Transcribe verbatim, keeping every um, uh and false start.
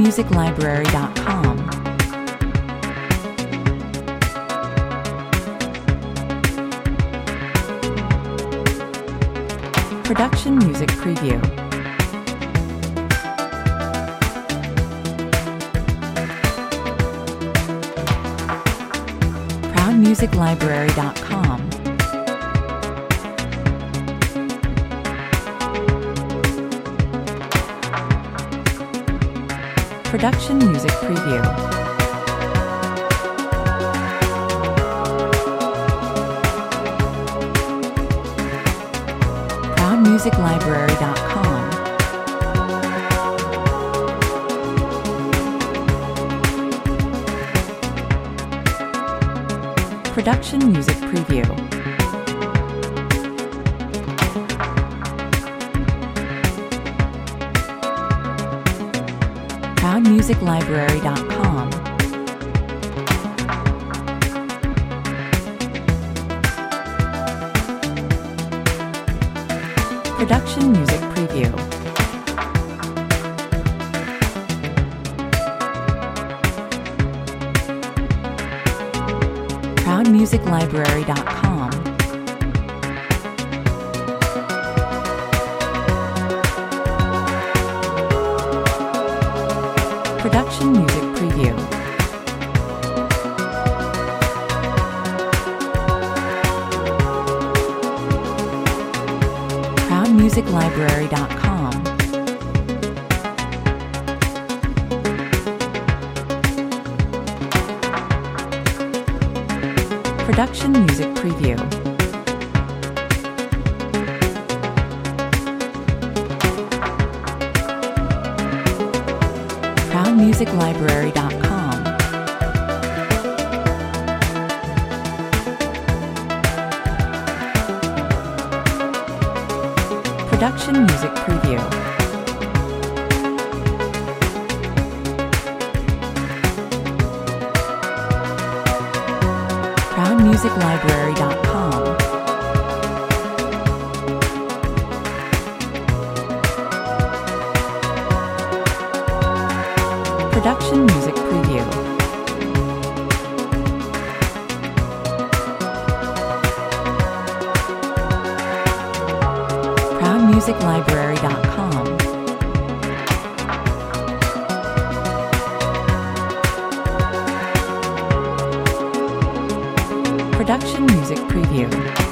music library dot com. Production Music Preview. proud music library dot com. Production Music Preview. proud music library dot com. Production Music Preview. proud music library dot com. Production Music Preview. proud music library dot com. Production Music Preview. proud music library dot com. Production Music Preview. proud music library dot com. Production Music Preview. proud music library dot com. Production Music Preview. proud music library dot com. Production Music Preview.